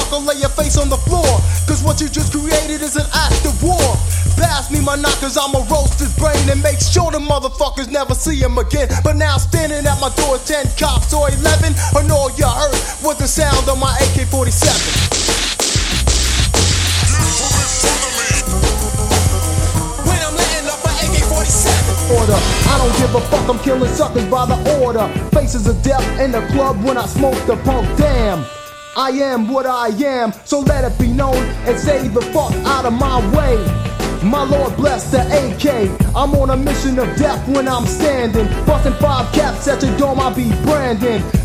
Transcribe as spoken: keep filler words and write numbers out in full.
motherfucker, lay your face on the floor. Cause what you just created is an act of war. Pass me my knockers, I'ma roast his brain and make sure the motherfuckers never see him again. But now standing at my door, ten cops or eleven, and all you heard was the sound of my A K forty-seven. Order. I don't give a fuck, I'm killing suckers by the order. Faces of death in the club when I smoke the punk. Damn, I am what I am, so let it be known and say the fuck out of my way. My Lord bless the A K. I'm on a mission of death when I'm standing, busting five caps at your dome, I be branding.